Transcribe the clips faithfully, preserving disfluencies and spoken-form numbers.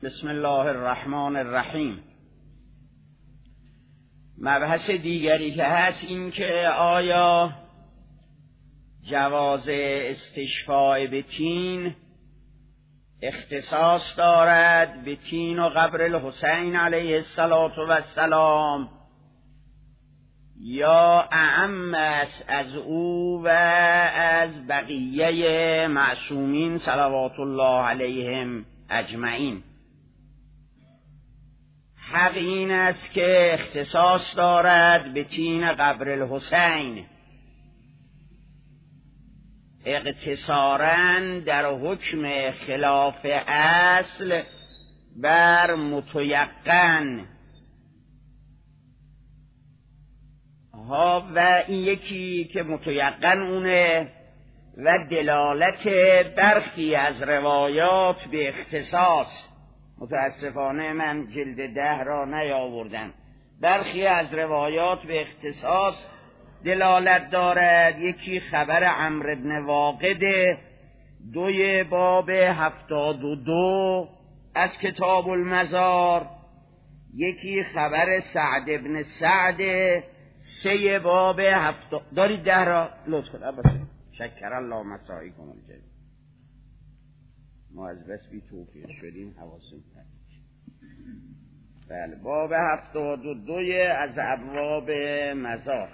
بسم الله الرحمن الرحیم. مبحث دیگری که هست این که آیا جواز استشفاء به طین اختصاص دارد به طین و قبر الحسین علیه السلام یا اعم است از او و از بقیه معصومین صلوات الله علیهم اجمعین. حق این است که اختصاص دارد به طین قبر الحسین اقتصاراً در حکم خلاف اصل بر متیقن ها و این یکی که متیقن اونه و دلالت برخی از روایات به اختصاص، متاسفانه من جلد ده را نیاوردم، برخی از روایات به اختصاص دلالت دارد. یکی خبر عمرو بن واقد دوی باب هفتاد و دو از کتاب المزار، یکی خبر سعد بن سعد سه باب هفتاد. دارید ده را لطف کنید. شکر الله مساعیکم الجلیل. ما از بس بی توفیق شدیم حواسم هست. بله، باب هفتاد و دوی از ابواب مزار.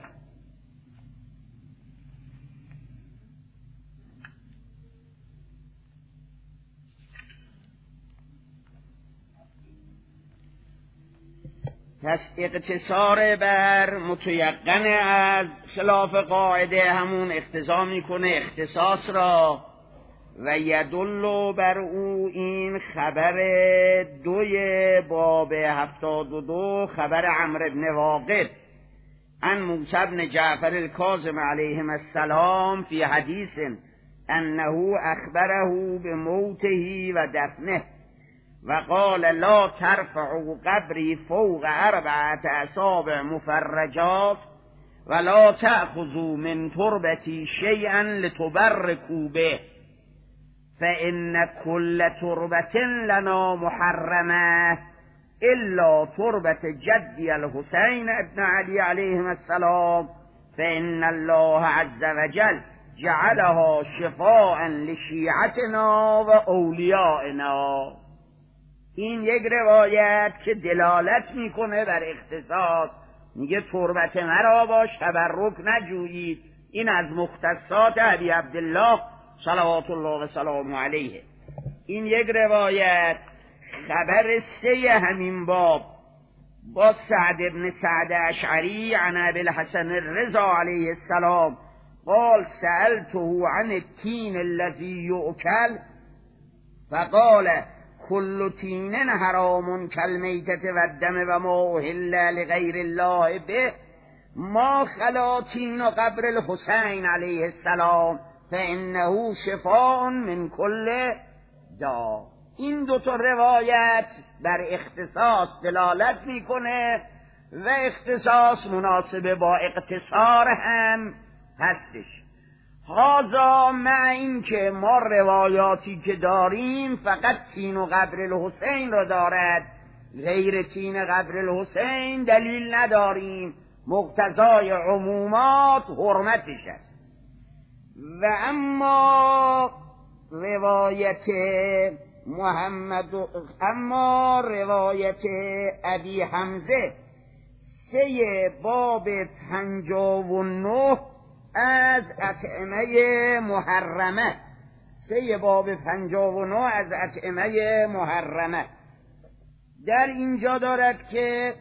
پس اقتصار بر متیقن از خلاف قاعده همون اقتضا میکنه اختصاص را و یدل بر او این خبر دوی باب هفتاد و دو خبر عمرو بن واقد عن موسی بن جعفر الکاظم علیهم السلام فی حدیث انه اخبره بموته و دفنه و قال لا ترفعوا قبری فوق اربعة اصابع مفرجات ولا تأخذوا من تربتی شیئا لتبركوا به فإن كل تربة لنا محرمة إلا تربة جدي الحسين ابن علي عليه السلام فإن الله عز وجل جعلها شفاء لشيعتنا و اولیائنا. این یک روایت که دلالت میکنه بر اختصاص، میگه تربت مرا باش تبرک نجویید. این از مختصات ابی عبدالله صلوات الله و سلام علیه. این یک روایت. خبر سه همین باب با سعد بن سعد اشعری عن ابی الحسن الرضا علیه السلام قال سألته عن التين الذي يؤكل فقال كل تين حرام كالميتة والدم وما أهل لغير الله به ما خلا تين قبر الحسين عليه السلام فإنه شفاء من كل داء. این دو تا روایت بر اختصاص دلالت میکنه و اختصاص مناسب با اقتصار هم هستش. هذا مع این که ما روایاتی که داریم فقط تین و قبر الحسین را دارد، غیر تین قبر الحسین دلیل نداریم، مقتضای عمومات حرمتش است. و اما روایت محمد اما روایت ابی حمزه سه باب پنجاه و نه از اطعمه محرمه، سه باب پنجاه و نه از اطعمه محرمه در اینجا دارد که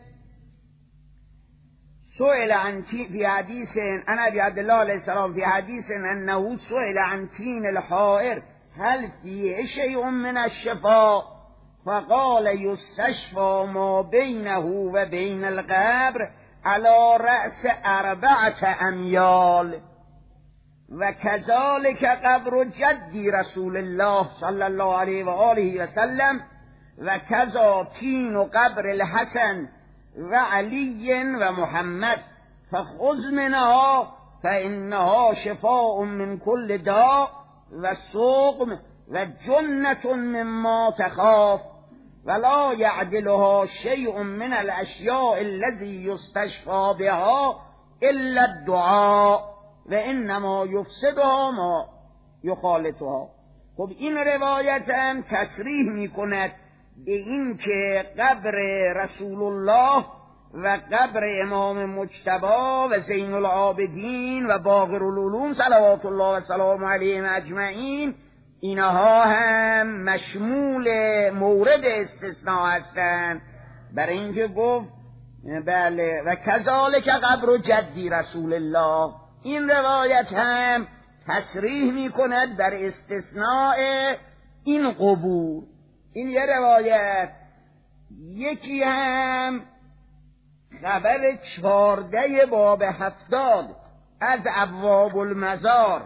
سئل عن فی حدیث عن ابی عبدالله علیه السلام فی حدیث انه سئل عن تین الحائر هل فیه شیء من الشفاء فقال یستشفى ما بینه و بین القبر على رأس اربعة امیال و کذالک قبر جدی رسول الله صلی الله علیه و آله و سلم و کذا تین قبر الحسن و علی و محمد فخذ منها فإنها شفاء من كل داء و سقم و جنة مما تخاف ولا یعدلها شیء من الاشیاء الذی یستشفى بها الا الدعاء و انما یفسدها ما یخالطها. خب این روایت هم تصریح می کند به این که قبر رسول الله و قبر امام مجتبی و زین العابدین و باقر العلوم صلوات الله و سلام علیهم اجمعین اینها هم مشمول مورد استثناء هستند، برای اینکه گفت بله و کذالک قبر جدی رسول الله. این روایت هم تصریح می کند بر استثناء این قبور. این یه روایت. یکی هم خبر چهارده باب هفتاد از ابواب المزار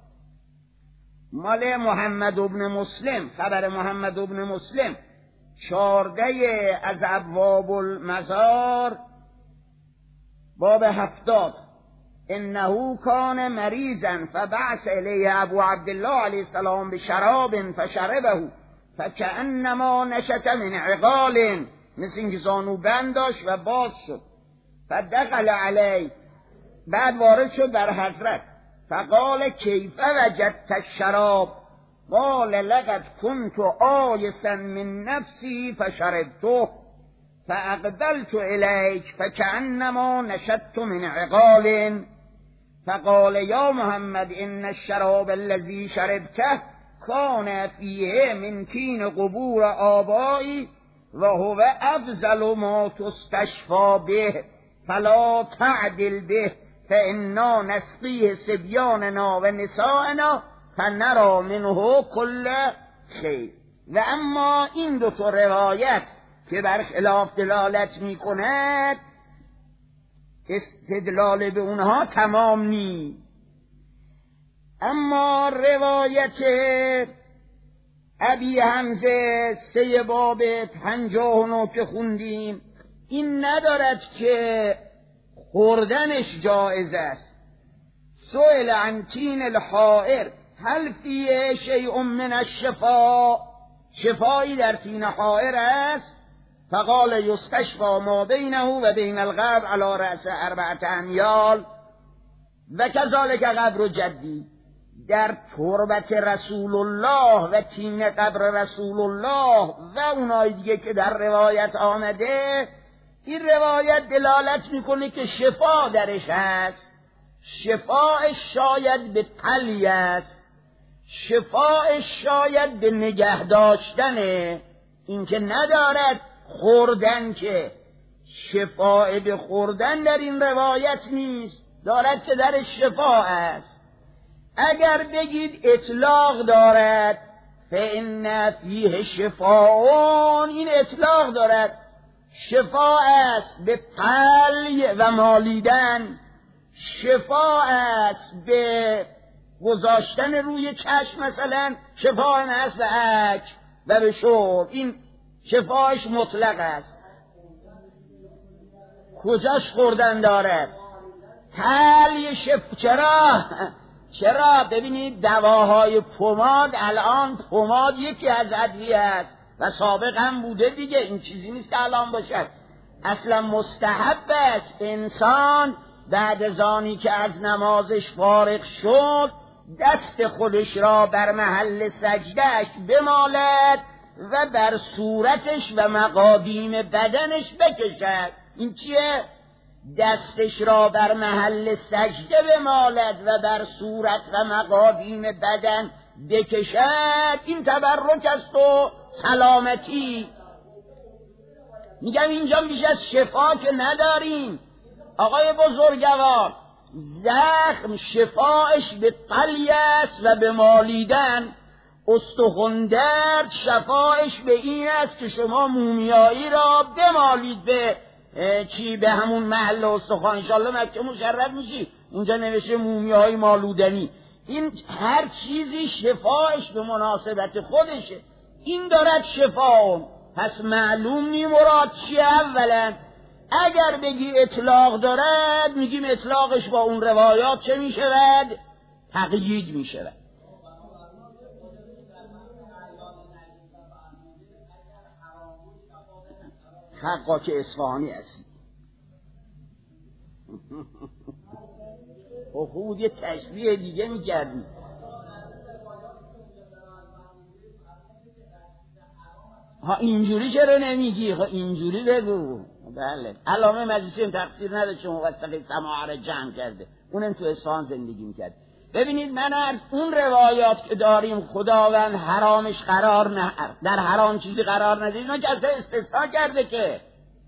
مال محمد ابن مسلم، خبر محمد ابن مسلم چهارده از ابواب المزار باب هفتاد. انه کان مریضا فبعث الیه ابو عبدالله علیه السلام بشراب فشربه فکأنما نشت من عقال، مثل اینکه زانو بند داشت و باز شد. فدخل علی، بعد وارد شد بر حضرت. فقال کیف وجدت الشراب؟ قال لقد كنت آیسا من نفسی فشربته فاقبلت الیک فکأنما نشت من عقال. فقال یا محمد ان الشراب الذي شربته کان فیه من تین قبور آبایی و هو افضل ما تستشفى به فلا تعدل به فانا نسقیه صبیاننا و نسائنا فنرى منه کل خیر. و اما این دو تا روایت که بر خلاف دلالت می کند استدلال به اونها تمام نی. اما روایت ابی حمزه سه باب پنجاه و نه که خوندیم این ندارد که خوردنش جایز است. سئل عن تین الحائر هل فیه شیء من الشفا؟ شفایی در تین حائر است؟ فقال یستشفى ما بینه و بین القبر علی رأس اربعة امیال و کذالک قبر جدی. در تربت رسول الله و تین قبر رسول الله و اونای دیگه که در روایت آمده، این روایت دلالت میکنه که شفا درش هست. شفا شاید به تلی است، شفا شاید به نگه داشتنه، این که ندارد خوردن، که شفا به خوردن در این روایت نیست، دارد که در شفا است. اگر بگید اطلاق دارد فإن فیه شفاء، این اطلاق دارد، شفا است به تلی و مالیدن، شفا است به گذاشتن روی چشم مثلا، شفا است به اکل و به شرب، این شفاش مطلق است. کجاش خوردن دارد؟ تلی شفا. چرا؟ چرا؟ ببینید دواهای پماد، الان پماد یکی از ادویه است و سابق هم بوده دیگه، این چیزی نیست که الان باشد. اصلا مستحب است انسان بعد از آنی که از نمازش فارغ شد دست خودش را بر محل سجدهش بمالد و بر صورتش و مقادیم بدنش بکشد. این چیه؟ دستش را بر محل سجده بمالد و بر صورت و مقادیم بدن بکشد. این تبرک است و سلامتی. میگم اینجا بیش از شفا که نداریم آقای بزرگوار. زخم شفاش به طلی است و به مالیدن. استخوان درد شفاش به این است که شما مومیایی را بمالید به چی، به همون محل استخوان. انشالله مکه مشرف میشی، اونجا نوشته مومیایی مالودنی. این هر چیزی شفاش به مناسبت خودشه. این دارد شفا، پس معلوم نی مراد چیه. اولا اگر بگی اطلاق دارد، میگیم اطلاقش با اون روایات چه میشود؟ تقیید میشود. حقا که اصفهانی هستی. خب خود یه تشبیه دیگه میکردی. ها اینجوری چرا نمیگی؟ ها اینجوری بگو. بله علامه مجلسی هم تقصیر نداره چون موثقه سماع را جمع کرده، اونم تو اصفهان زندگی میکرد. ببینید من از اون روایات که داریم خداوند حرامش قرار نه، در حرام چیزی قرار نده، اینا که اصلا استثناء کرده که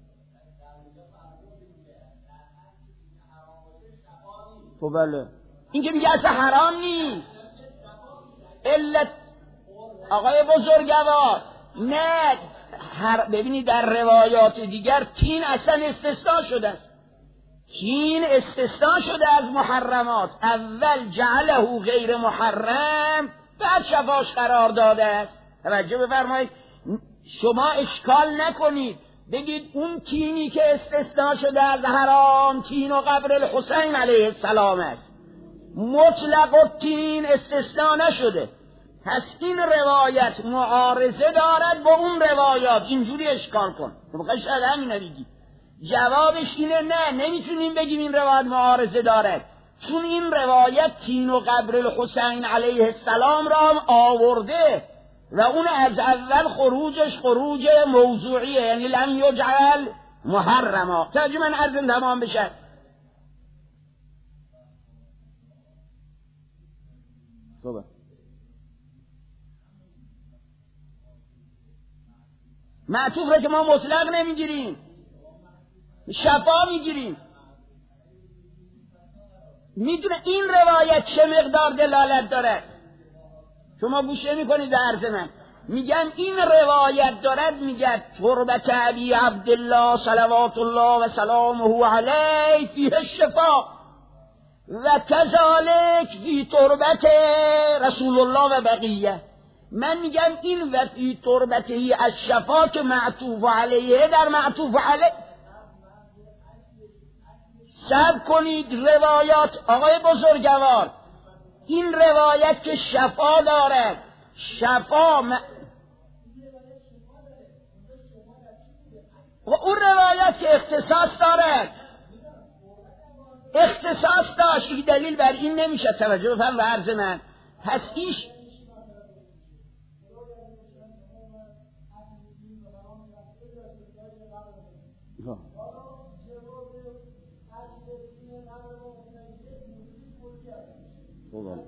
خب بله این که میگه اصلا حرام نیست. علت آقای بزرگوار نه هر ببینید در روایات دیگر تین اصلا استثناء شده است. تین استثناء شده از محرمات، اول جعله غیر محرم بعد شفاش قرار داده است. توجه بفرمایید، شما اشکال نکنید بگید اون تینی که استثناء شده از حرام تین و قبر الحسین علیه السلام است، مطلق التین استثناء نشده. پس این روایت معارضه دارد با اون روایات، اینجوری اشکال کن. بخوای شاید همین بگی. جوابش اینه نه، نمیتونیم بگیم این روایت معارضه دارد، چون این روایت تین و قبر الحسین علیه السلام را هم آورده و اون از اول خروجش خروج موضوعیه، یعنی لم یجعل محرما. توجه من عرضم تمام بشه. خوبه معطوف را که ما مطلق نمیگیریم، شفا میگیریم. میدونه این روایت چه مقدار دلالت داره؟ شما گوش نمی‌کنید به عرض من. میگم این روایت دارد میگه تربت ابی عبدالله صلوات الله و سلامه علیه فیه الشفا و کذالک فی تربت رسول الله و بقیه. من میگم این و فی تربته الشفا که معطوف علیه در معطوف علیه. صبر کنید روایات آقای بزرگوار، این روایت که شفا دارد، شفا م... و اون روایت که اختصاص دارد، اختصاص داشت، این دلیل بر این نمیشه. توجه بفهم به عرض من. پس ایش خوبه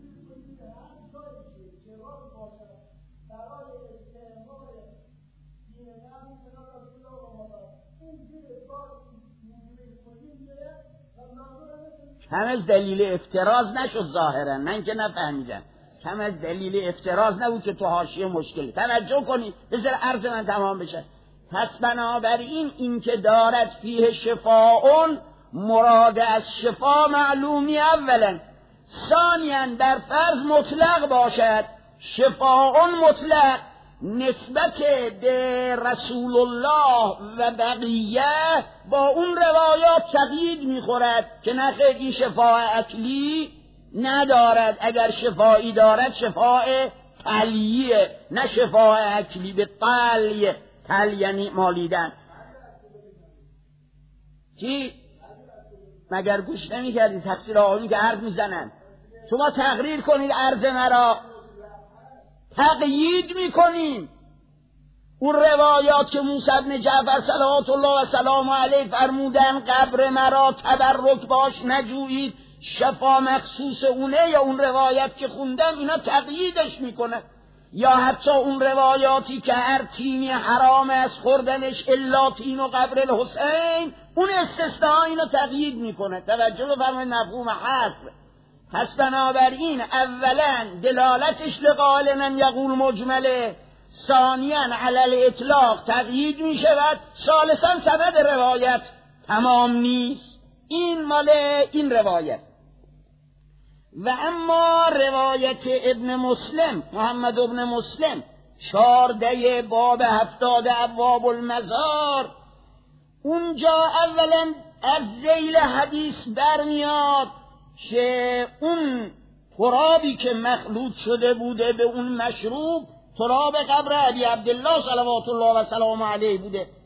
کم از دلیل افتراض نشد ظاهرا، من که نفهمیدم، کم از دلیل افتراض نبود که تو حاشیه مشکلی. توجه کنید بذار عرض من تمام بشه. پس بنابراین این که دارد فیه شفاءون، مراد از شفا معلومی اولا. ثانیاً در فرض مطلق باشد، شفاءون مطلق نسبت به رسول الله و بقیه با اون روایات تقیید میخورد که نخیر این شفاء اکلی ندارد. اگر شفایی دارد شفاء تلیه، نه شفاء اکلی به تلیه. تل یعنی مالیدن. چی؟ مگر گوش نمی کردی تفسیر آقایون که حرف میزنن؟ شما تقریر کنید عرض مرا، تقیید میکنیم اون روایات که موسی بن جعفر صلوات الله و سلام علیه فرمودن قبر مرا تبرک باش نجویید، شفا مخصوص اونه، یا اون روایت که خوندم اینا تقییدش میکنه. یا حتی اون روایاتی که هر تینی حرام از خوردنش الا تین و قبر الحسین، اون استثناء اینو تقیید میکنه. توجه بفرمایید مفهوم حصر. پس بنابراین اولا دلالتش لقائل من یقول مجمله، ثانیا علی الاطلاق تقیید میشود، ثالثا سند روایت تمام نیست. این مال این روایت. و اما روایت ابن مسلم، محمد ابن مسلم، چارده باب هفتاد ابواب المزار، اونجا اولا از ذیل حدیث برمیاد که اون ترابی که مخلوط شده بوده به اون مشروب تراب قبر ابی عبدالله صلوات الله و سلام علیه بوده.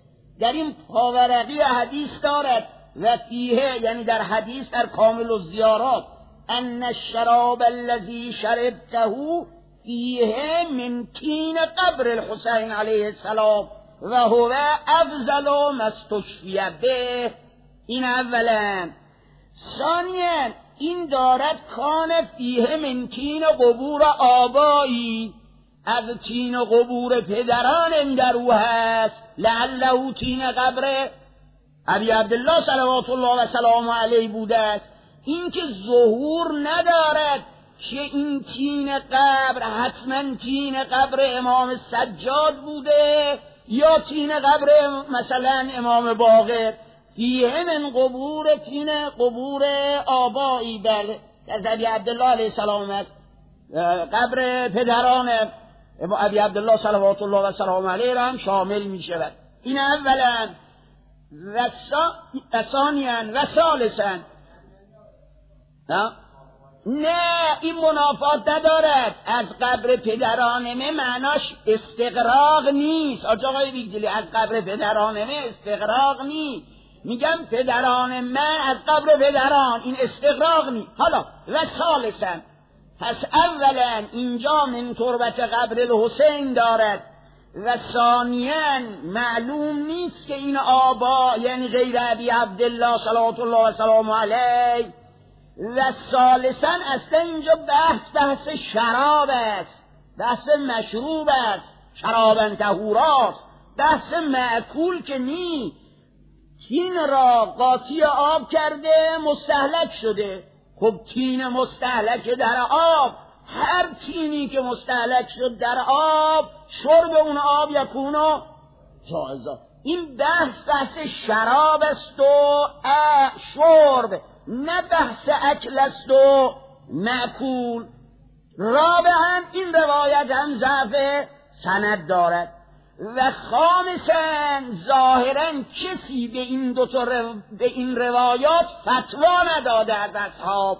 در این پاورقی حدیث دارد و فیه، یعنی در حدیث در کامل الزیارات، ان الشراب الذی شربته فیه من طین قبر الحسین علیه السلام و هو افضل ما استشفی به. این اولا. ثانیا این دارد کان فیه من طین قبور آبایی، از طین قبور پدران در او هست، لعله طین قبر ابی عبدالله صلوات الله و سلام علیه بوده است. این که ظهور ندارد که این طین قبر حتما طین قبر امام سجاد بوده یا طین قبر مثلا امام باقر. فیه من قبور طین قبور آبایی، بله از ابی عبدالله علیه السلام است، قبر پدران ابی عبدالله صلوات الله و سلام علیه را هم شامل می شود. این اولا. و ثانیا و ثالثا نه این منافات ندارد. از قبر پدرانمه معناش استقراق نیست. آقای بیگدلی از قبر پدرانمه استقراق نیست. میگم پدران من از قبر پدران، این استقراق نیست. حالا و ثالثا، پس اولا اینجا من تربت قبر الحسین دارد و ثانیا معلوم نیست که این آبا یعنی غیر ابی عبدالله صلوات الله و سلام علیه. و ثالثا اصلا اینجا بحث بحث شراب است، بحث مشروب است، شرابن طهوراست، بحث معکول که نی. تین را قاطی آب کرده مستهلک شده. خب تین مستهلک در آب، هر تینی که مستهلک شد در آب شرب اون آب یکونو جائزه. این بحث بحث شراب است و شرب، نه بحث اکل است و مأکول. رابعا این روایت هم ضعف سند دارد. و خامسا ظاهرا کسی به این دو تا رو... به این روایات فتوا نداده از اصحاب.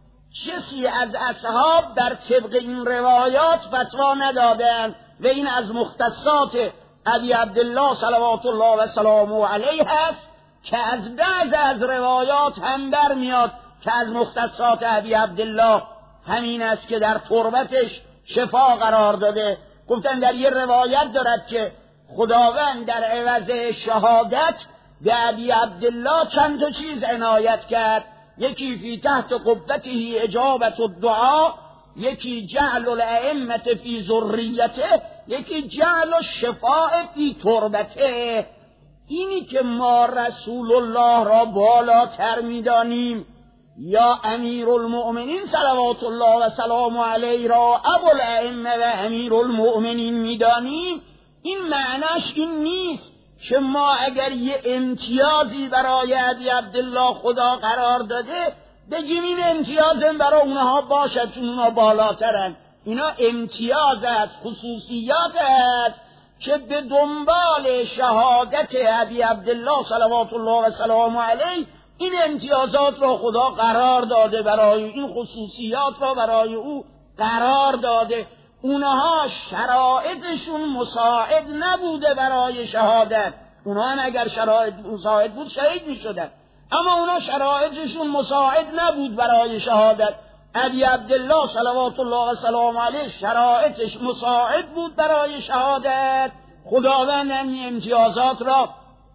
کسی از اصحاب در طبق این روایات فتوا ندادن و این از مختصات ابی عبدالله صلوات الله و سلامه علیه است که از بعض از روایات هم برمیاد که از مختصات ابی عبدالله همین است که در تربتش شفا قرار داده. گفتن در یه روایت دارد که خداوند در عوض شهادت به ابی عبدالله چند تا چیز عنایت کرد. یکی فی تحت قبته اجابت الدعا، یکی جعل الائمه فی ذریته، یکی جعل الشفاء فی تربته. اینی که ما رسول الله را بالاتر می‌دانیم یا امیر المؤمنین صلوات الله و سلام علیه را ابوالائمه و امیر المؤمنین می‌دانیم، این معناش این نیست که ما اگر یه امتیازی برای ابی عبدالله خدا قرار داده بگیم این امتیاز برای اونها باشد چون اونها بالاترن. اینا امتیاز است، خصوصیات است که به دنبال شهادت ابی عبدالله صلوات الله و سلام علیه این امتیازات را خدا قرار داده، برای این خصوصیات را برای او قرار داده. اونها شرایطشون مساعد نبوده برای شهادت. اونها هم اگر شرایط مساعد بود شهید می شدن، اما اونها شرایطشون مساعد نبود برای شهادت. ابی عبدالله صلوات الله و سلام علیه شرایطش مساعد بود برای شهادت، خداوند این امتیازات را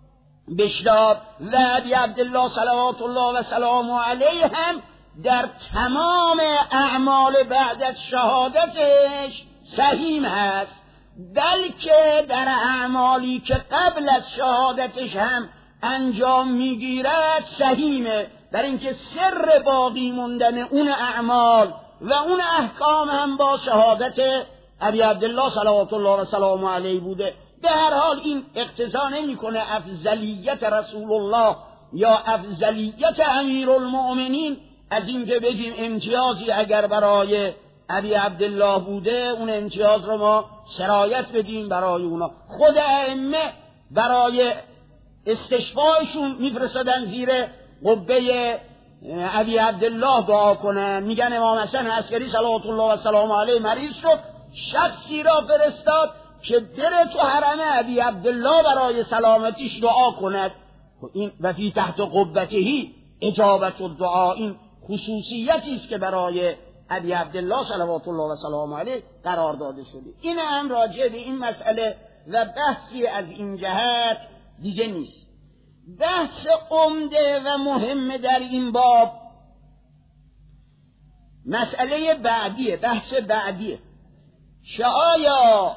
بشداد. و ابی عبدالله صلوات الله و سلام علیه هم در تمام اعمال بعد از شهادتش سهیم هست، بلکه در اعمالی که قبل از شهادتش هم انجام میگیرد سهیمه، در اینکه سر باقی موندن اون اعمال و اون احکام هم با شهادت ابی عبدالله صلوات الله و سلام علیه بوده. به هر حال این اقتضا نمیکنه افضلیت رسول الله یا افضلیت امیر المؤمنین از این که بگیم امتیازی اگر برای ابی عبدالله بوده اون امتیاز رو ما سرایت بدیم برای اونا. خود ائمه برای استشفایشون میفرستادن زیر قبه ابی عبدالله دعا کنن. میگن امام حسن عسکری صلوات الله و سلام علیه مریض شد، شخصی را فرستاد که بره تو حرم ابی عبدالله برای سلامتیش دعا کند. این و فی تحت قبتهی اجابت الدعا، این خصوصیتی است که برای ابی عبدالله صلوات الله و سلام علیه قرار داده شده. این هم راجع به این مسئله و بحثی از این جهت دیگه نیست. بحث عمده و مهم در این باب مسئله بعدیه، بحث بعدیه که آیا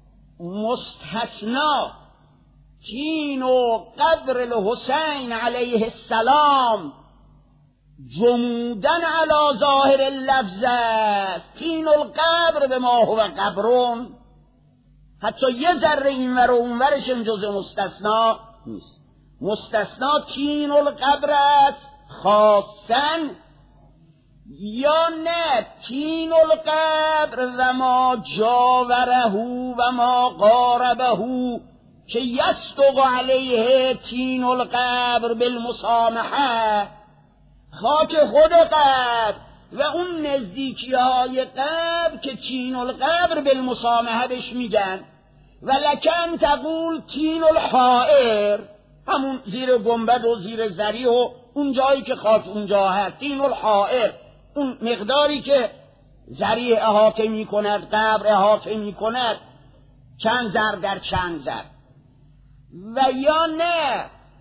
مستثنا تین و قبر الحسین علیه السلام جمودن علی ظاهر اللفظ است، تین القبر به ما هو قبرون، حتی یه ذره اینور و اونورش جز مستثنا نیست. مستثنا تین القبر است خاصا، یا نه تین القبر و ما جاوره و ما قاربه که یصدق علیه تین القبر بالمسامحه، خاک خود قبر و اون نزدیکی های قبر که تین القبر بالمسامحه بهش میگن. و لکن تقول تین الحائر، همون زیر گنبد و زیر ذریح و اون جایی که خاک اونجا هست، تین الحائر اون مقداری که ذریح احاطه می کند، قبر احاطه می کند، چند زر در چند زر. و یا نه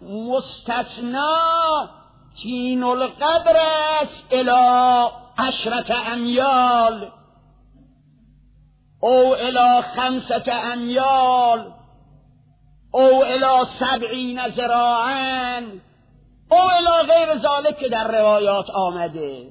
مستثنا تین القبر است الی عشرت امیال او الی خمسة امیال او الی سبعین ذراعا او الی غیر ذالک که در روایات آمده.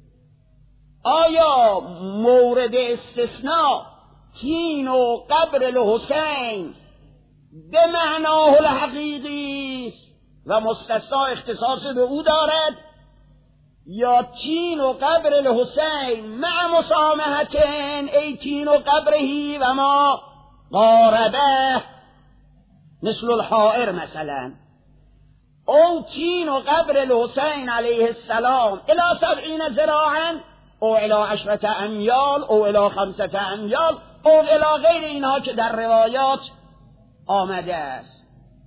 آیا مورد استثناء تین و قبر الحسین به معناه الحقیقی است و مستثنا اختصاص به او دارد، یا تین و قبر الحسین مع مسامحتن ای تین و قبرهی و ما قاربه مثل الحائر مثلا، او تین و قبر الحسین علیه السلام الی سبعین ذراعا او الی عشرت امیال او الی خمسة امیال او الی غیر اینها که در روایات آمده است.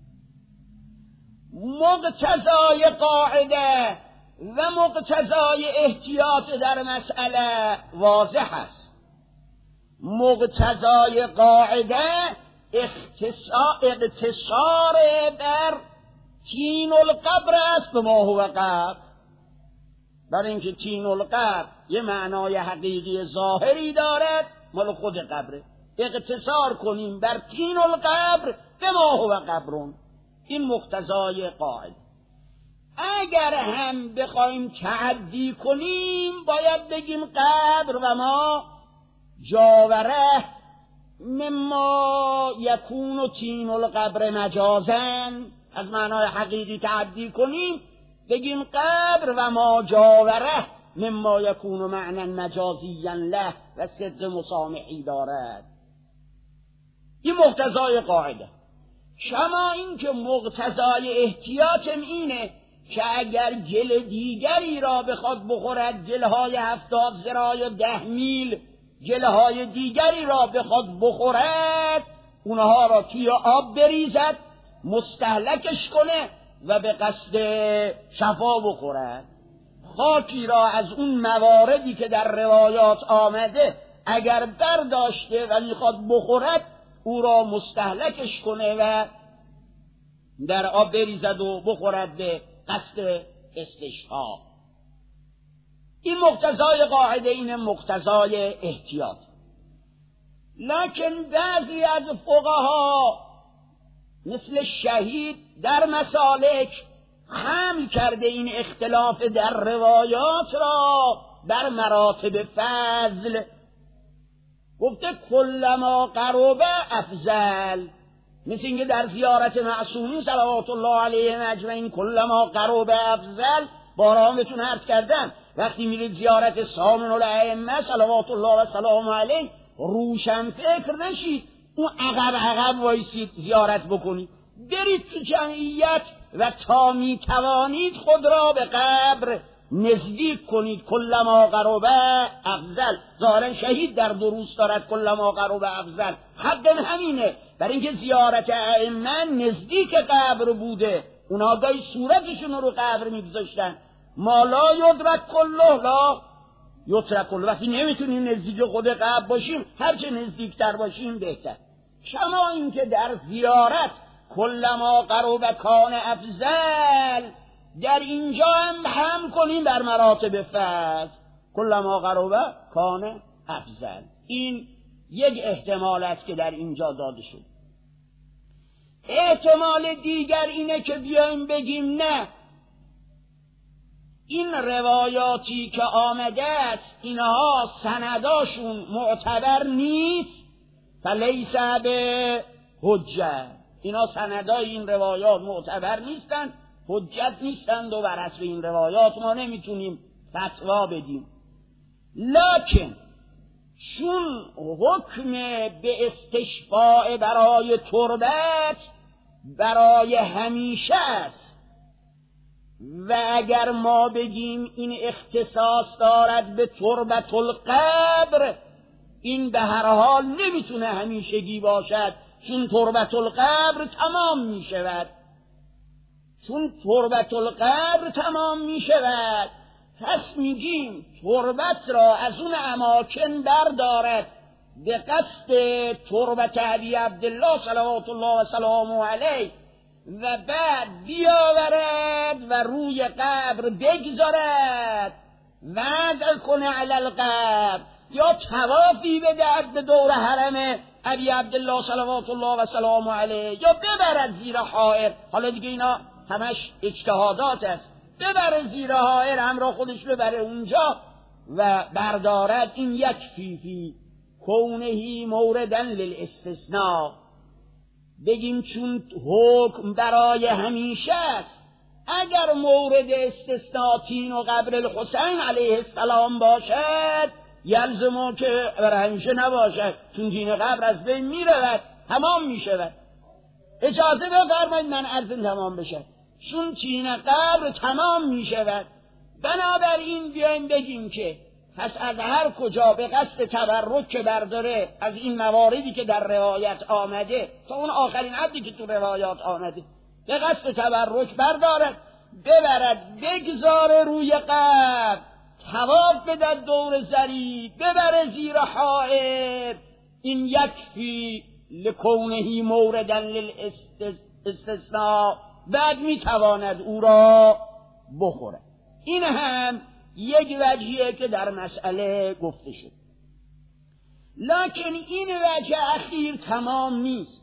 مقتضای قاعده و مقتضای احتیاط در مسئله واضح است. مقتضای قاعده اقتصار بر تین القبر است به ما هو قبر، برای اینکه تین القبر یه معنای حقیقی ظاهری دارد مال خود قبره، اقتصار کنیم بر تین القبر به ما هو قبرون. این مقتضای قاعده. اگر هم بخوایم تعدی کنیم باید بگیم قبر و ما جاوره مما یکون تین القبر مجازن، از معنای حقیقی تعدی کنیم بگیم قبر و ما جاوره مما یکون معنی مجازیا له و صدق مسامحی دارد. این مقتضای قاعده. شما این که مقتضای احتیاطم اینه که اگر گل دیگری را بخواد بخورد، گلهای هفتاد ذراع یا ده میل گلهای دیگری را بخواد بخورد، اونها را توی آب بریزد، مستهلکش کنه و به قصد شفا بخورد. خاکی را از اون مواردی که در روایات آمده اگر برداشته و میخواد بخورد، او را مستهلکش کنه و در آب بریزد و بخورد به قصد استشفا. این مقتضای قاعده، این مقتضای احتیاط. لکن بعضی از فقها مثل شهید در مسالک حمل کرده این اختلاف در روایات را بر مراتب فضل، گفته کلما قرب افضل، مثل اینکه در زیارت معصومین صلوات الله علیهم اجمعین کلما قرب افضل. بارامتون عرض کردم وقتی میرید زیارت سامن الائمه صلوات الله و سلام علیه، روشن فکر نشید اون عقب عقب وایسید زیارت بکنید، برید تو جمعیت و تا میتوانید خود را به قبر نزدیک کنید کلما قرب افضل. ظاهرا شهید در دروس دارد کلما قرب افضل، حد همینه، برای اینکه زیارت ائمه نزدیک قبر بوده، اونا گاهی صورتشون رو قبر میگذاشتن. ما لا یدرک کله لا یترک کله، وقتی نمیتونیم نزدیک خود قبر باشیم هرچه نزدیکتر باشیم بهتر. کما اینکه در زیارت کلما قرب کان افضل، در اینجا هم هم کنیم بر مراتب فضل، کلما قرب کان افضل. این یک احتمال است که در اینجا داده شد. احتمال دیگر اینه که بیایم بگیم نه، این روایاتی که آمده است اینها سنداشون معتبر نیست، فلیس به حجت، اینا سندای این روایات معتبر نیستند، حجت نیستند و بر حسب این روایات ما نمیتونیم فتوا بدیم. لکن چون حکم به استشفاء برای تربت برای همیشه است و اگر ما بگیم این اختصاص دارد به تربت القبر، این به هر حال نمیتونه همیشگی باشد، چون تربت القبر تمام می شود، چون تربت القبر تمام می شود، پس میگیم تربت را از اون اماکن بردارد به قصد تربت ابی عبدالله صلوات الله و سلامه علیه و بعد بیاورد و روی قبر بگذارد، وضع کنه علی القبر، یا توافی بدهد به دور حرم ابی عبدالله صلوات الله و سلامه علیه، یا ببرد زیر حائر. حالا دیگه اینا همش اجتهادات است، ببره زیر حائر، همراه خودش ببره اونجا و بردارد. این یک فیفی کونهی موردن للاستثناء، بگیم چون حکم برای همیشه است، اگر مورد استثناء تین و قبر الحسین علیه السلام باشد یلزمو که برای همیشه نباشد، چون دین قبر از بین می رود، تمام می شود. اجازه بفرمایید من عرضم تمام بشه، چون تین قبر تمام می شود، بنابراین بیایم بگیم که پس از هر کجا به قصد تبرک که برداره از این مواردی که در روایت آمده تا اون آخرین عبدی که تو روایات آمده به قصد تبرک بردارد، ببرد بگذاره روی قبر، طواف بدد دور زری، ببره زیر حائط، این یکفی لکونهی موردن للاستثناء، بعد میتواند او را بخوره. این هم یک وجهیه که در مسئله گفته شد. لکن این وجه اخیر تمام نیست،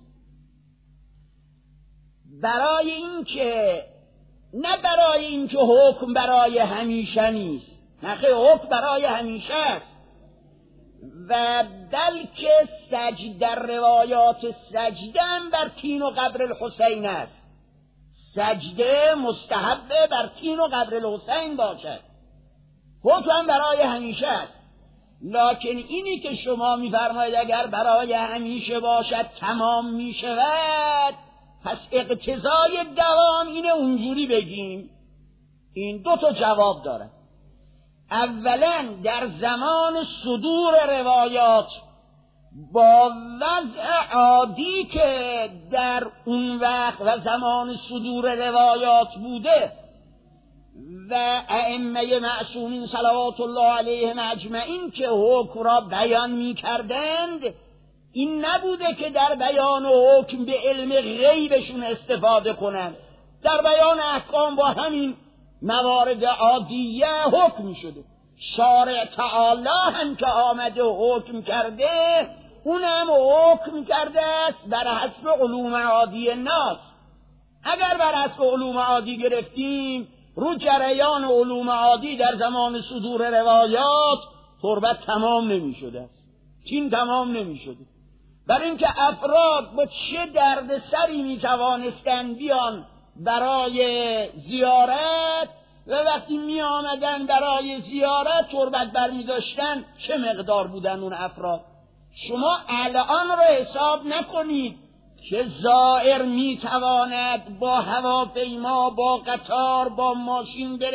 برای اینکه نه برای اینکه حکم برای همیشه نیست، نخیر حکم برای همیشه است، و بلکه سجد در روایات سجده هم بر تین و قبر الحسین است، سجده مستحبه بر تین و قبر الحسین باشد، حکم برای همیشه است. لکن اینی که شما میفرمایید اگر برای همیشه باشد تمام میشود، پس اقتضای دوام اینه اونجوری بگیم. این دو تا جواب داره. اولا در زمان صدور روایات با وضع عادی که در اون وقت و زمان صدور روایات بوده و ائمه معصومین صلوات الله علیهم اجمعین که حکم را بیان می کردند، این نبوده که در بیان حکم به علم غیبشون استفاده کنند، در بیان احکام با همین موارد عادیه حکم شده. شارع تعالی هم که آمده حکم کرده، اونم حکم کرده است بر حسب علوم عادی الناس. اگر بر حسب علوم عادی گرفتیم، رو جریان علوم عادی در زمان صدور روایات تربت تمام نمی شده است، تین تمام نمی شده، برای اینکه افراد با چه درد سری می توانستن بیان برای زیارت و وقتی می آمدن برای زیارت تربت بر می داشتن چه مقدار بودن اون افراد. شما الان رو حساب نکنید که زائر می تواند با هواپیما، با قطار، با ماشین بره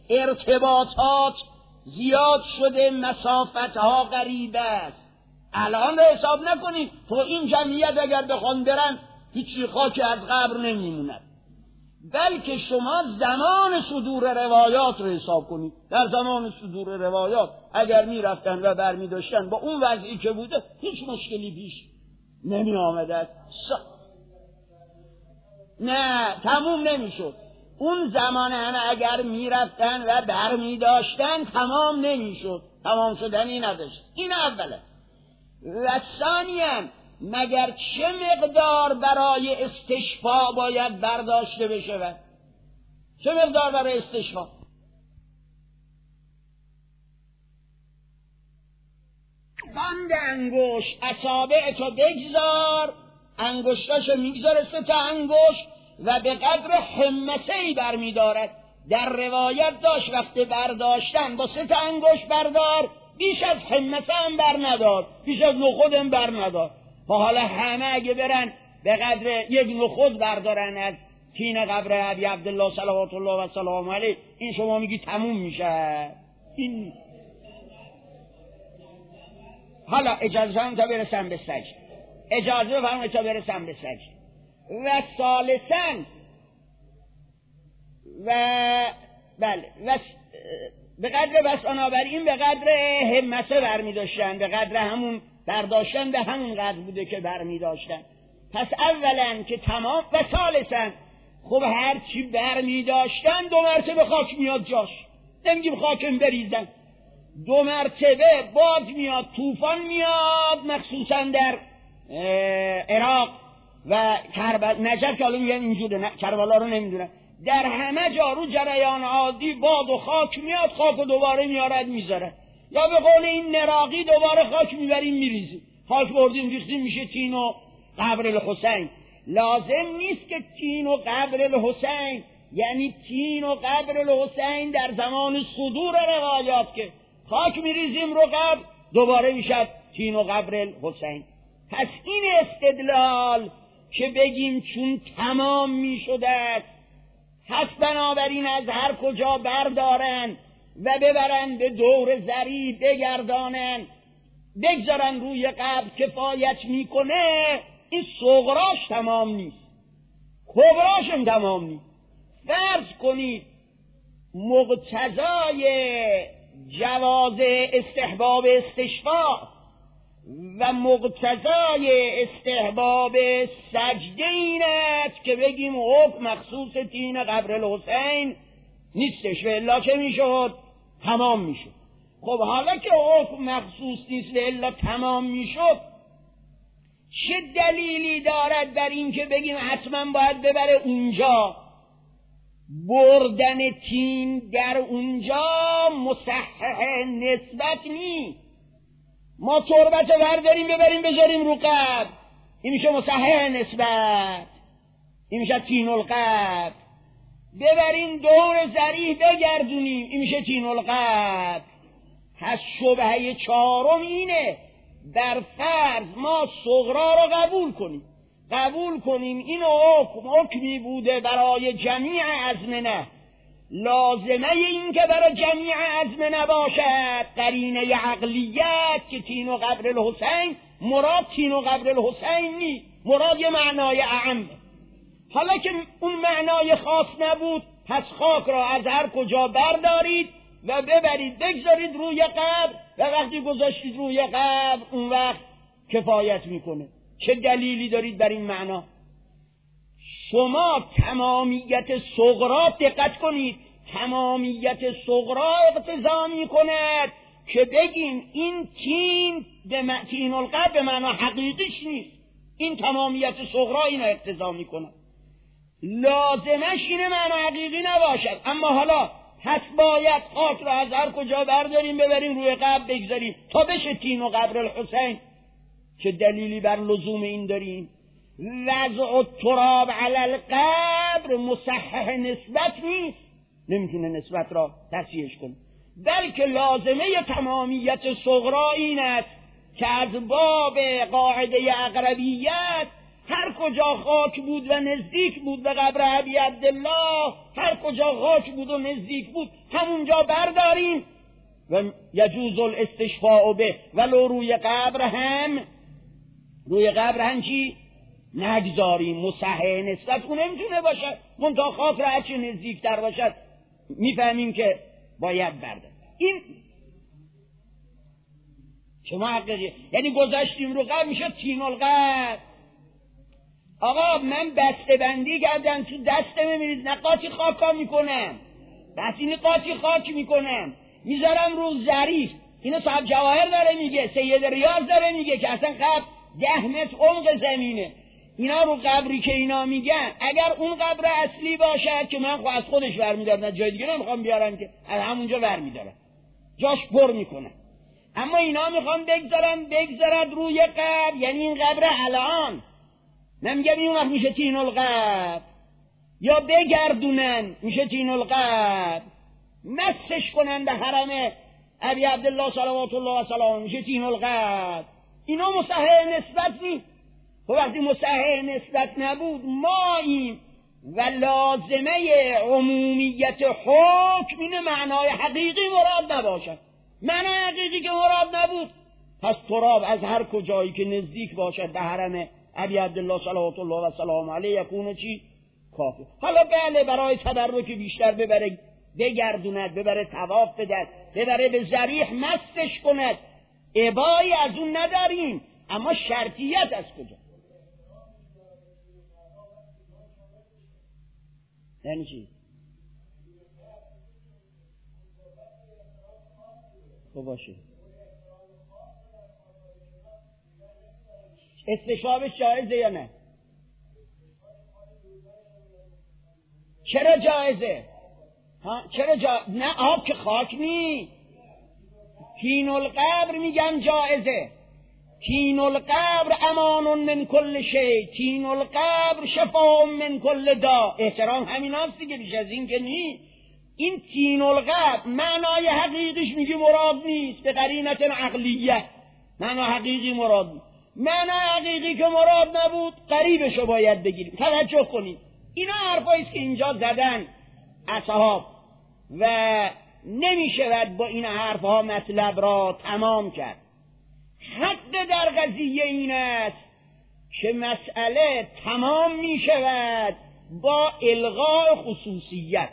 ارتباطات زیاد شده، مسافتها غریب است. الان رو حساب نکنید، تو این جمعیت اگر بخوان برن هیچی خاک از قبر نمیموند، بلکه شما زمان صدور روایات رو حساب کنید. در زمان صدور روایات اگر میرفتن و برمی داشتن با اون وضعی که بوده هیچ مشکلی پیش نمی آمده است. س... نه تموم نمی شد. اون زمان همه اگر میرفتن و برمی داشتن تمام نمی شد، تمام شدنی نداشت. این اوله. و ثانیاً مگر چه مقدار برای استشفاء باید برداشته بشه؟ و چه مقدار برای استشفاء؟ بند انگشت، اصابعتو بگذار، انگشتاشو میگذاره سه تا انگشت و به قدر همسه‌ای برمی دارد. در روایت داشت وقتی برداشتن با سه تا انگشت بردار، بیش از همسه هم بر ندار، بیش از نخود هم بر ندار. با حالا همه اگه برن به قدر یک نخود بردارن از تین قبر ابی عبدالله صلوات الله و سلام علیه، این شما میگی تموم میشه؟ این حالا اجازه هم تا برسم به سجد، اجازه بفرمایید تا برسم به سجد. و ثالثاً و بله و به قدر بس بنابراین به قدر همسه برمی داشتن، به قدر همون برداشتن به همون قدر بوده که برمی داشتن. پس اولا که تمام، و ثالثاً خب هر چی برمی داشتن دو مرتبه خاک میاد جاش، نمیگیم خاکم بریزن، دو مرتبه باد میاد، طوفان میاد، مخصوصا در عراق و کربلا، نجف که حالا میگن اینجوره، نه کربلا رو نمیدونم، در همه جا رو جریان عادی باد و خاک میاد، خاک و دوباره میارد میذاره. یا به قول این نراقی دوباره خاک میبریم میریزیم، خاک بردیم ریختیم میشه تین و قبر الحسین. لازم نیست که تین و قبر الحسین یعنی تین و قبر الحسین در زمان صدور روایات که خاک میریزیم رو قبر دوباره میشد تین و قبر الحسین. پس این استدلال که بگیم چون تمام میشده پس بنابراین از هر کجا بردارن و ببرن به دور زری بگردانن بگذارن روی قبر کفایت میکنه، این صغراش تمام نیست، کبراش هم تمام نیست. فرض کنید مقتضای جواز استحباب استشفاء و مقتضای استحباب سجده این است که بگیم حکم مخصوص تین قبر الحسین نیستش و الا که میشد تمام میشد. خب حالا که حکم مخصوص نیست و الا تمام میشد، چه دلیلی دارد بر این که بگیم حتما باید ببره اونجا؟ بردن تین در اونجا مصحح نسبت نیست. ما تربت برداریم ببریم بذاریم رو قبر، این میشه مصحح نسبت، این میشه تین القبر. ببریم دور ذریح بگردونیم، این میشه تین القبر. پس شبهه چهارم اینه، در فرض ما صغرا رو قبول کنیم قبول کنیم این حکم حکمی بوده برای جمیع ازمنه، لازمه این که برای جمیع ازمنه باشد قرینه عقلیت که تین و قبر الحسین مراد تین و قبر الحسین نیست، مراد یه معنای اعم. حالا که اون معنای خاص نبود، پس خاک را از هر کجا بردارید و ببرید بگذارید روی قبر و وقتی گذاشتید روی قبر اون وقت کفایت میکنه. چه دلیلی دارید بر این معنا؟ شما تمامیت صغرا دقت کنید، تمامیت صغرا اقتضا میکند که بگیم این تین به تین القبر به معنا حقیقیش نیست، این تمامیت صغرا این اقتضا میکند، لازمش اینه معنا حقیقی نباشد. اما حالا پس باید خاک را از هر کجا برداریم ببریم روی قبر بگذاریم تا بشه تین و قبر الحسین. چه دلیلی بر لزوم این داریم؟ وضع التراب علی القبر مصحح نسبت نیست، نمیتونه نسبت را تصحیحش کنه، بلکه لازمه تمامیت صغرا این است که از باب قاعده اقربیت هر کجا خاک بود و نزدیک بود به قبر ابی عبدالله، هر کجا خاک بود و نزدیک بود همونجا برداریم و یجوز الاستشفاء به، ولو روی قبر هم روی قبر هم چی؟ نگذاریم. مصحح نسبت اون نمیتونه باشد، منتها خاک را هرچی نزدیکتر باشد میفهمیم که باید بردار. این شما حقیقی یعنی گذاشتیم رو قبر میشه تین القبر. آقا من بسته بندی کردم تو دسته میبینید نقاطی خاکا میکنم، بس این قاطی خاک میکنم میذارم رو ظریف. اینو صاحب جواهر داره میگه، سید ریاض داره میگه که اصلا قبر ده متر عمق زمینه. اینا رو قبری که اینا میگن اگر اون قبر اصلی باشه که من از خودش برمیدارم، نه جای دیگه نمیخوام بیارم که از همونجا برمیدارم، جاش پر میکنم. اما اینا میخوام بگذارم بگذارد روی قبر، یعنی این قبر الان نمیگم این وقت میشه تین القبر، یا بگردونن میشه تین القبر، مسش کنن به حرم ابی عبدالله صلوات الله و سلام میشه تین القبر. اینا مصحح نسبت نیست. و وقتی مصحح نسبت نبود ماییم و لازمه عمومیت حکم این معنای حقیقی مراد نباشد. معنای حقیقی که مراد نبود، پس تراب از هر کجایی که نزدیک باشد به حرم ابی عبدالله صلوات الله و سلام علیه یکونه چی؟ کافی. حالا بله برای تبرک بیشتر ببره بگردوند، ببره طواف بدد، ببره به ذریح مستش کند، ابایی از اون نداریم. اما شرطیت از کجا؟ یعنی چی؟ خب باشه استشابش جایزه یا نه؟ چرا جایزه؟ ها چرا جا... نه آب که خاک نی. تین القبر میگن جایزه. تین القبر امان من کل شی، تین القبر شفا من کل دا. احترام همین هست دیگه، بیش از این که نی. این تین القبر معنای حقیقیش میگه مراد نیست، به قرینت عقلیه معنای حقیقی مراد نیست. معنای حقیقی که مراد نبود قریبشو باید بگیریم. توجه کنید اینا حرفاییست که اینجا زدن اصحاب و نمیشود با این حرفها مطلب را تمام کرد. حق در قضیه این است که مسئله تمام میشود با الغاء خصوصیت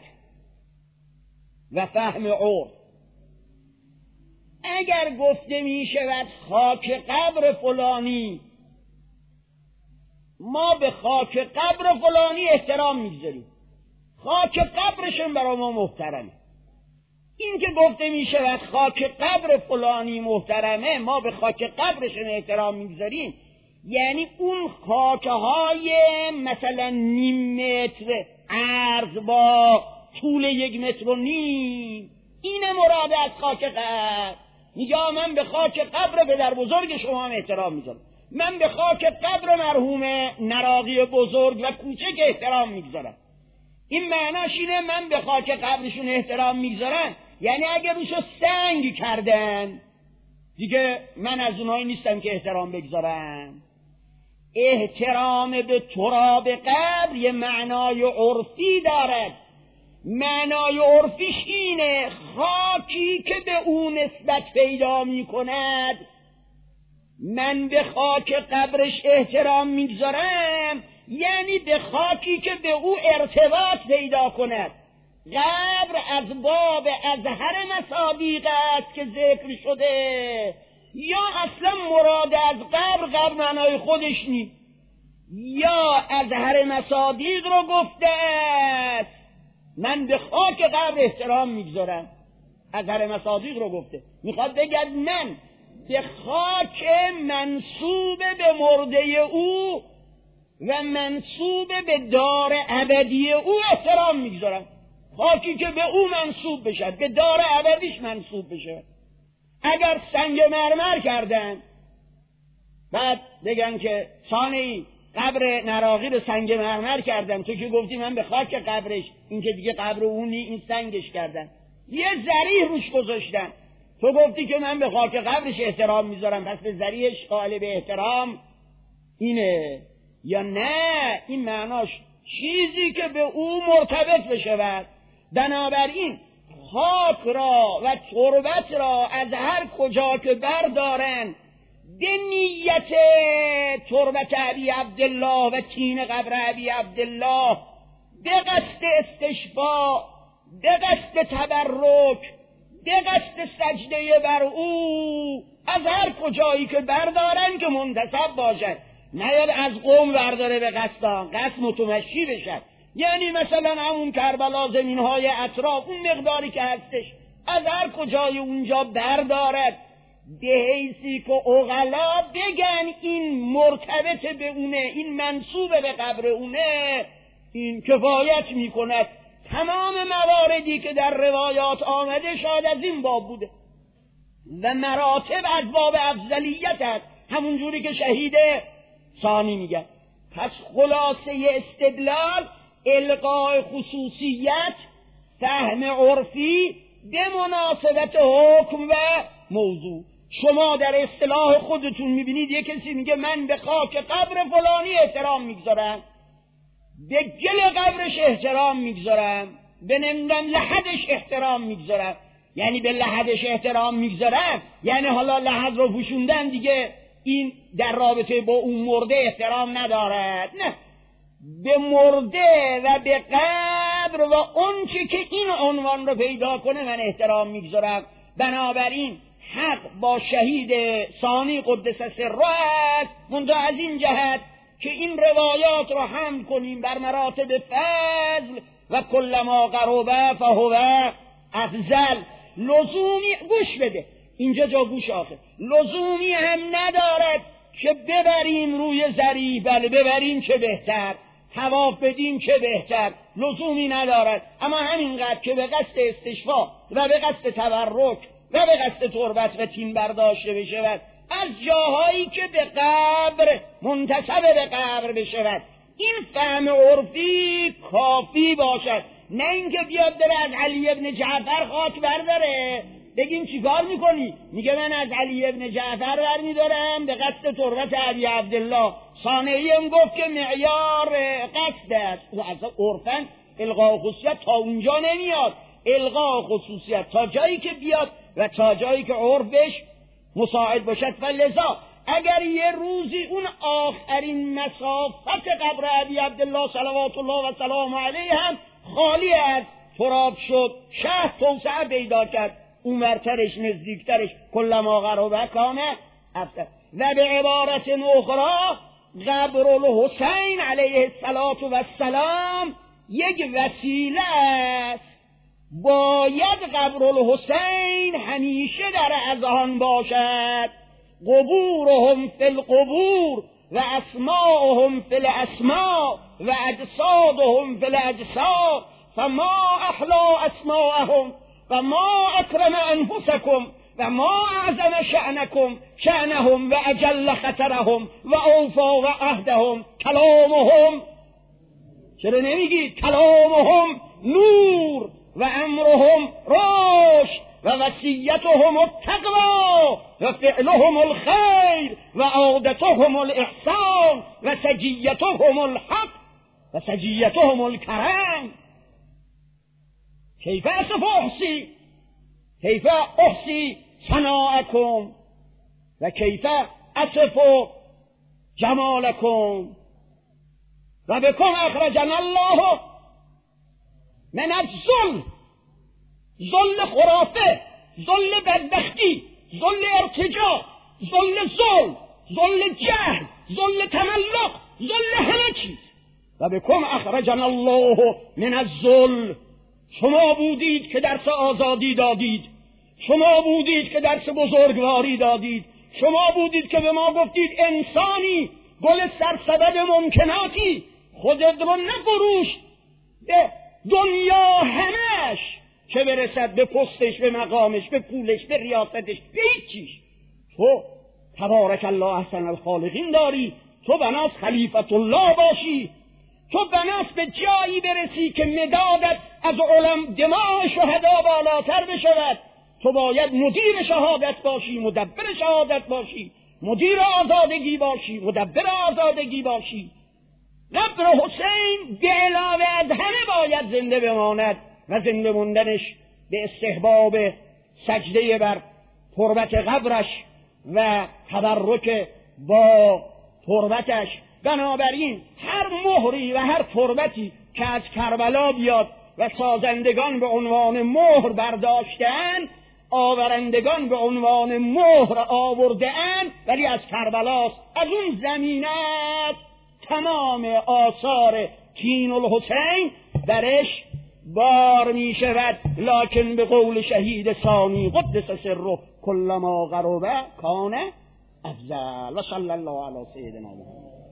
و فهم عرف. اگر گفته می شود خاک قبر فلانی، ما به خاک قبر فلانی احترام میگذاریم، خاک قبرشون برای ما محترمه. این که گفته می شود خاک قبر فلانی محترمه، ما به خاک قبرشون احترام میگذاریم، یعنی اون خاکهای مثلا نیم متر عرض با طول یک متر و نیم، این مراد از خاک قبر. میگه من به خاک قبر پدر بزرگ شما هم احترام میذارم، من به خاک قبر مرحوم نراقی بزرگ و کوچک احترام میگذارم. این معناش اینه من به خاک قبرشون احترام میگذارم، یعنی اگر روشو سنگ کردن دیگه من از اونایی نیستم که احترام بگذارم. احترام به تراب قبر یه معنای عرفی دارد. معنای عرفیش اینه خاکی که به اون نسبت پیدا می کند من به خاک قبرش احترام میگذارم، یعنی به خاکی که به او ارتباط پیدا کند. قبر از باب ازهر مصادیق است که ذکر شده، یا اصلا مراد از قبر قبر معنای خودش نیست، یا ازهر مصادیق رو گفته است من به خاک قبر احترام میگذارم. ازهر مصادیق رو گفته، میخواد بگد من به خاک منسوب به مرده او و منسوب به دار ابدی او احترام میگذارم. خاکی که به او منسوب بشه، به دار ابدیش منسوب بشه. اگر سنگ مرمر کردن بعد بگن که ثانیی قبر نراقی رو سنگ مرمر کردن، تو که گفتی من به خاک قبرش، این که دیگه قبر اونی، این سنگش کردن، یه ذریح روش گذاشتن، تو گفتی که من به خاک قبرش احترام میذارم، پس به ذریحش قائل به احترام اینه. یا نه این معناش چیزی که به او مرتبط بشود. بنابراین خاک را و تربت را از هر کجا که بردارن به نیت تربت ابی عبدالله و تین قبر ابی عبدالله به قصد استشفاء، به قصد تبرک، به قصد سجده بر او، از هر کجایی که بردارن که منتسب باشد. نیاد از قوم برداره به قصد آن، قصد متمشی بشد. یعنی مثلا همون کربلا، زمینهای اطراف، اون مقداری که هستش از هر کجای اونجا بردارد، به حیثی که عقلا بگن این مرتبط به اونه، این منسوب به قبر اونه، این کفایت میکند. تمام مواردی که در روایات آمده شاید از این باب بوده و مراتب از باب افضلیت است، همون جوری که شهید ثانی میگن. پس خلاصه استدلال القاء خصوصیت، فهم عرفی به مناسبت حکم و موضوع. شما در اصطلاح خودتون میبینید یک کسی میگه من به خاک قبر فلانی احترام میگذارم، به گل قبرش احترام میگذارم، به نمیدونم لحدش احترام میگذارم. یعنی به لحدش احترام میگذارم یعنی حالا لحد رو پوشوندن دیگه این در رابطه با اون مرده احترام ندارد. نه، به مرده و به قبر و اون چی که این عنوان رو پیدا کنه من احترام میگذارم. بنابراین حق با شهید ثانی قدس سره است، منتها از این جهت که این روایات رو حمل کنیم بر مراتب فضل و کلما قربه فهو افضل. لزومی، گوش بده اینجا جا گوش آخه، لزومی هم ندارد که ببریم روی زری، بله ببریم چه بهتر، طواف بدیم چه بهتر، لزومی ندارد. اما همینقدر که به قصد استشفا و به قصد تبرک و به قصد تربت و تین برداشته بشود از جاهایی که به قبر منتسب به قبر بشود، این فهم عرفی کافی باشد. نه اینکه بیاد داره از علی ابن جعفر خاک برداره، بگیم چیکار میکنی؟ میگه من از علی ابن جعفر برمیدارم به قصد تربت ابی عبدالله. ثانیی هم گفت که معیار قصد است. اصلا عرفاً الغاء خصوصیت تا اونجا نمیاد، الغاء خصوصیت تا جایی که بیاد و تا جایی که عرفش مساعد باشد. و لذا اگر یه روزی اون آخرین مسافت قبر ابی عبدالله صلوات الله و سلام علیه هم خالی از تراب شد، شهر توسعه پیدا کرد، اونورترش نزدیکترش کلما قربه کانه افضل. و به عبارت اخرى قبر الحسین علیه السلام یک وسیله است. باید قبر الحسین همیشه در اذهان باشد. قبورهم فی القبور و اسماءهم فی الاسماء و اجسادهم فی الاجساد فما احلا اسماءهم و ما اکرم انفسکم و ما اعظم شأنکم شأنهم و اجل خطرهم و اوفا و عهدهم. کلامهم، چرا نمیگید کلامهم نور و امرهم رشد و وصیتهم التقوی و فعلهم الخیر و عادتهم الاحسان و سجیتهم الحق و سجیتهم الکرم. کیف اصف احسی کیف احسی ثناءکم و کیف اصف جمالکم و بکم اخرجنا الله من الذل، ذل خرافه، ذل بدبختی، ذل ارتجاع، ذل ظلم، ذل جهل، ذل تملق، ذل همه چیز. و بکم اخرجنا الله من الذل. شما بودید که درس آزادی دادید، شما بودید که درس بزرگواری دادید، شما بودید که به ما گفتید انسانی گل سرسبد ممکناتی، خودت رو نفروش به دنیا همش، چه برسد به پستش، به مقامش، به پولش، به ریاستش، به هیچیش. تو تبارک الله احسن الخالقین داری، تو بناس خلیفت الله باشی، تو بناس به جایی برسی که مدادت از علم دماغ شهدا بالاتر بشود. تو باید مدیر شهادت باشی، مدبر شهادت باشی، مدیر آزادگی باشی، مدبر آزادگی باشی. قبر حسین به علاوه از همه باید زنده بماند و زنده موندنش به استحباب سجده بر تربت قبرش و تبرک با تربتش. بنابراین هر مهری و هر تربتی که از کربلا بیاد و سازندگان به عنوان مهر برداشته‌اند، آورندگان به عنوان مهر آورده‌اند، ولی از کربلاست. از اون زمین است تمام آثار کین الحسین درش بار می شود. لکن به قول شهید ثانی قدس سره کلما غربه کان افضل. و صلی الله علی سیدنا محمد.